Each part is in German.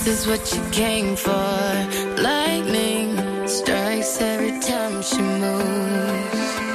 This is what you came for. Lightning strikes every time she moves.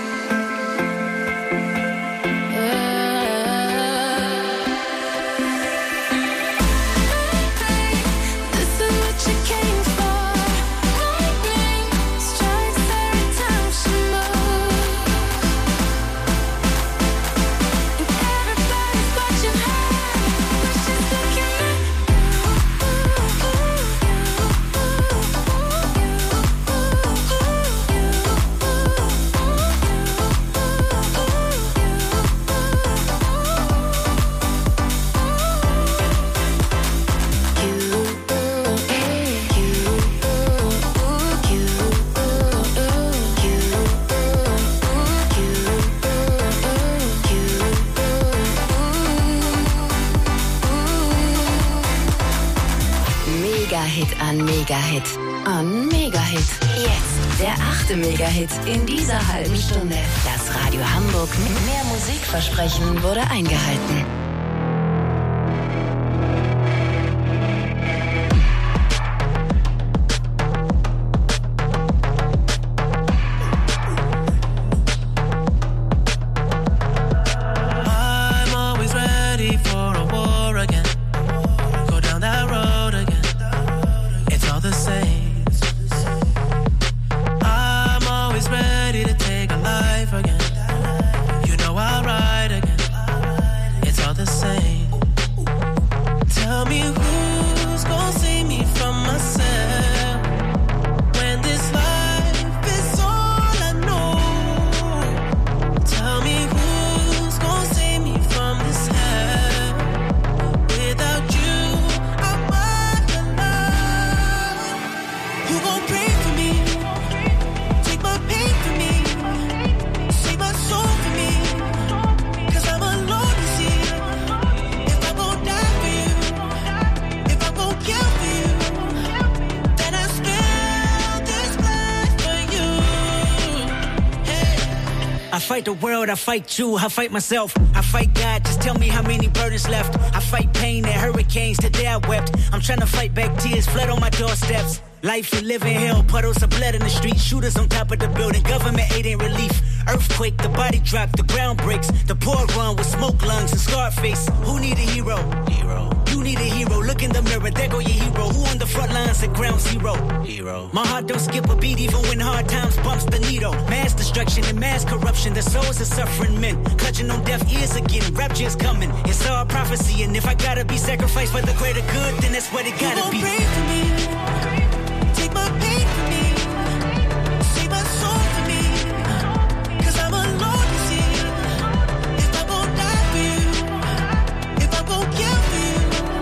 Megahit an Megahit an Megahit. Jetzt der 8. Megahit in dieser halben Stunde. Das Radio Hamburg mit mehr Musikversprechen wurde eingehalten. fight the world, I fight you, I fight myself, I fight God, just tell me how many burdens left. I fight pain and hurricanes, today I wept. I'm trying to fight back tears, flood on my doorsteps. Life you live in hell, puddles of blood in the street, shooters on top of the building, government aid ain't relief. Earthquake, the body drop, the ground breaks, the poor run with smoke lungs and scarred face. Who need a hero? You need a hero, look in the mirror, there go your hero. Who on the front lines at ground zero? My heart don't skip a beat even when hard times bumps the needle. Mass destruction and mass corruption, the souls of suffering men, clutching on deaf ears again, rapture's coming. It's all prophecy, and if I gotta be sacrificed for the greater good, then that's what it gotta be. Pray for me. Take my pain for me. Save my soul for me. 'Cause I'm alone to see. If I'm gonna die for you, if I'm gonna kill for you,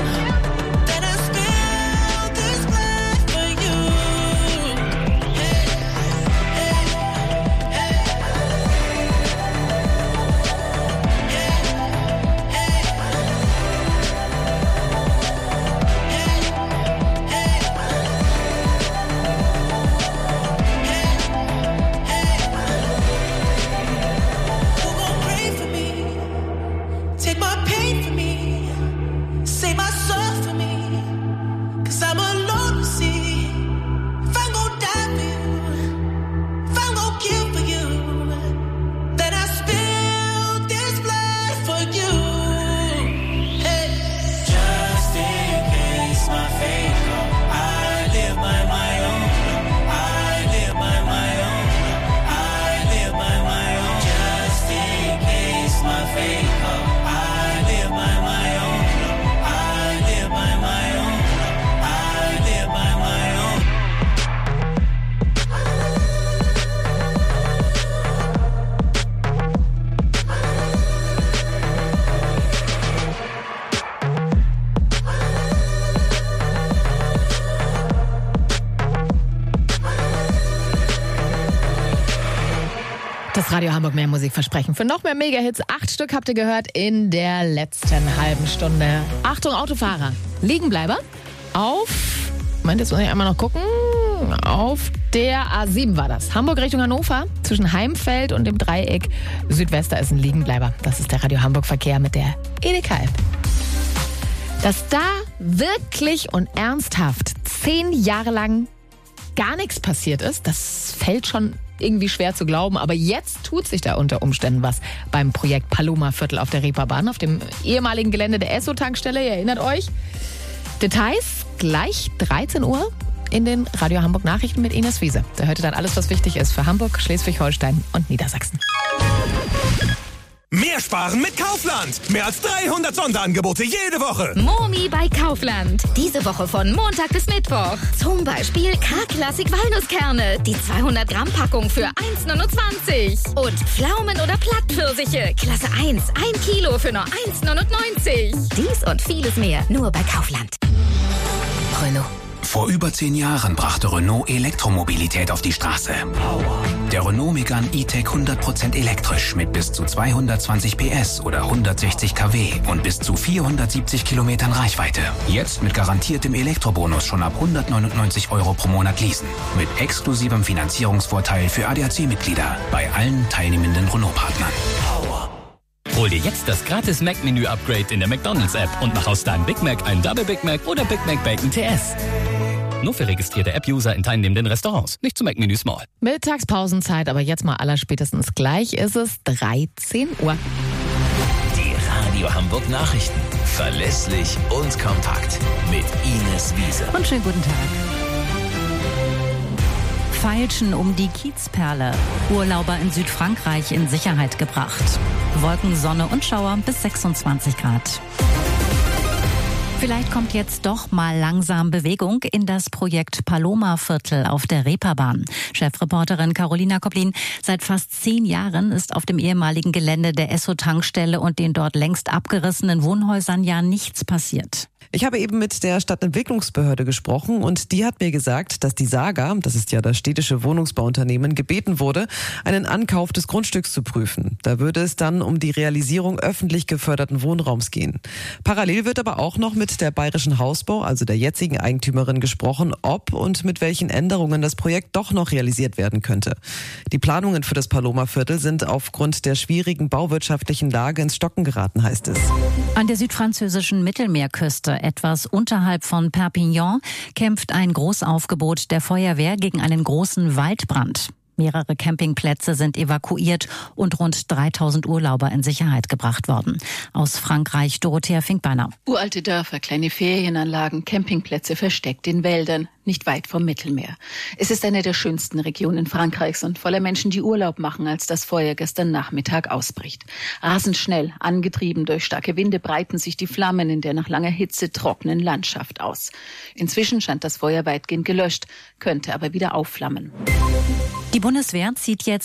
then I spill this blood for you. Hey, hey, hey. Das Radio Hamburg mehr Musikversprechen für noch mehr Megahits. 8 Stück habt ihr gehört in der letzten halben Stunde. Achtung, Autofahrer. Liegenbleiber auf, Moment, jetzt muss ich einmal noch gucken, auf der A7 war das. Hamburg Richtung Hannover, zwischen Heimfeld und dem Dreieck Südwester ist ein Liegenbleiber. Das ist der Radio Hamburg Verkehr mit der Edeka-App. Dass da wirklich und ernsthaft 10 Jahre lang gar nichts passiert ist, das fällt schon irgendwie schwer zu glauben. Aber jetzt tut sich da unter Umständen was beim Projekt Paloma-Viertel auf der Reeperbahn, auf dem ehemaligen Gelände der Esso-Tankstelle. Ihr erinnert euch? Details gleich 13 Uhr in den Radio Hamburg Nachrichten mit Ines Wiese. Da hört ihr dann alles, was wichtig ist für Hamburg, Schleswig-Holstein und Niedersachsen. Mehr sparen mit Kaufland. Mehr als 300 Sonderangebote jede Woche. Momi bei Kaufland. Diese Woche von Montag bis Mittwoch. Zum Beispiel K-Klassik Walnusskerne. Die 200 Gramm Packung für 1,29. Und Pflaumen oder Plattpfirsiche. Klasse 1. 1 Kilo für nur 1,99. Dies und vieles mehr. Nur bei Kaufland. Renault. Vor über 10 Jahren brachte Renault Elektromobilität auf die Straße. Der Renault Megane E-Tech 100% elektrisch mit bis zu 220 PS oder 160 kW und bis zu 470 Kilometern Reichweite. Jetzt mit garantiertem Elektrobonus schon ab 199 € pro Monat leasen. Mit exklusivem Finanzierungsvorteil für ADAC-Mitglieder bei allen teilnehmenden Renault-Partnern. Hol dir jetzt das gratis Mac-Menü-Upgrade in der McDonald's-App und mach aus deinem Big Mac einen Double Big Mac oder Big Mac Bacon TS. Nur für registrierte App-User in teilnehmenden Restaurants, nicht zum Mac-Menü Small. Mittagspausenzeit, aber jetzt mal allerspätestens gleich ist es 13 Uhr. Die Radio Hamburg Nachrichten. Verlässlich und kompakt. Mit Ines Wiese. Und schönen guten Tag. Feilschen um die Kiezperle. Urlauber in Südfrankreich in Sicherheit gebracht. Wolken, Sonne und Schauer bis 26 Grad. Vielleicht kommt jetzt doch mal langsam Bewegung in das Projekt Paloma-Viertel auf der Reeperbahn. Chefreporterin Carolina Koplin, seit fast 10 Jahren ist auf dem ehemaligen Gelände der Esso-Tankstelle und den dort längst abgerissenen Wohnhäusern ja nichts passiert. Ich habe eben mit der Stadtentwicklungsbehörde gesprochen und die hat mir gesagt, dass die Saga, das ist ja das städtische Wohnungsbauunternehmen, gebeten wurde, einen Ankauf des Grundstücks zu prüfen. Da würde es dann um die Realisierung öffentlich geförderten Wohnraums gehen. Parallel wird aber auch noch mit der Bayerischen Hausbau, also der jetzigen Eigentümerin, gesprochen, ob und mit welchen Änderungen das Projekt doch noch realisiert werden könnte. Die Planungen für das Paloma-Viertel sind aufgrund der schwierigen bauwirtschaftlichen Lage ins Stocken geraten, heißt es. An der südfranzösischen Mittelmeerküste, etwas unterhalb von Perpignan, kämpft ein Großaufgebot der Feuerwehr gegen einen großen Waldbrand. Mehrere Campingplätze sind evakuiert und rund 3000 Urlauber in Sicherheit gebracht worden. Aus Frankreich, Dorothea Finkbeiner. Uralte Dörfer, kleine Ferienanlagen, Campingplätze versteckt in Wäldern, nicht weit vom Mittelmeer. Es ist eine der schönsten Regionen Frankreichs und voller Menschen, die Urlaub machen, als das Feuer gestern Nachmittag ausbricht. Rasend schnell, angetrieben durch starke Winde, breiten sich die Flammen in der nach langer Hitze trockenen Landschaft aus. Inzwischen scheint das Feuer weitgehend gelöscht, könnte aber wieder aufflammen. Die Bundeswehr zieht jetzt